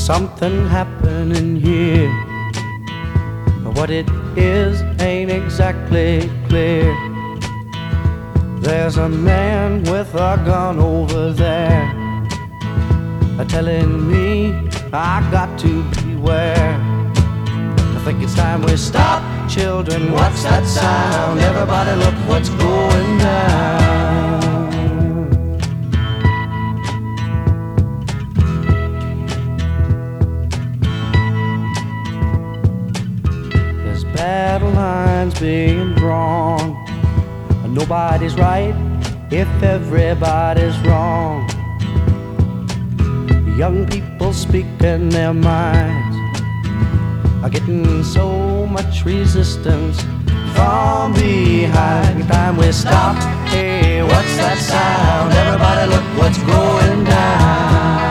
something happening here, but what it is ain't exactly clear. There's a man with a gun over there, telling me I got to beware. I think it's time we stop. Children, what's that sound? Everybody look what's going down. There's battle lines being drawn. Nobody's right if everybody's wrong. Young people speaking their minds are getting so much resistance from behind. Time we stop. Hey, what's that sound? Everybody look what's going down.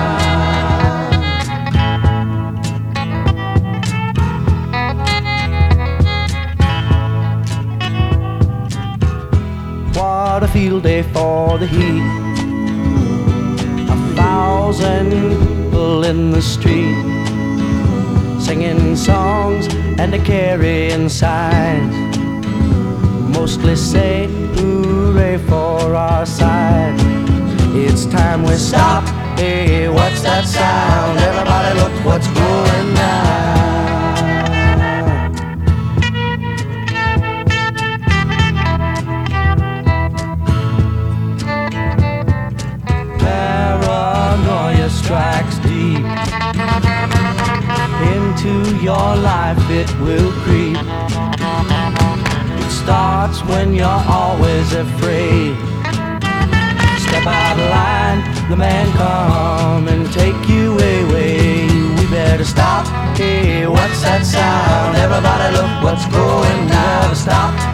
What a field day for the heat. 1,000 people in the street, singing songs and carrying signs, mostly say hooray for our side. It's time we stop. Hey, what's that sound? Everybody look what's going down. Paranoia strikes deep into your life, it will creep. It starts when you're always afraid. Step out of line, the man come and take you away. We better stop. Hey, what's that sound? Everybody look what's going down. Stop.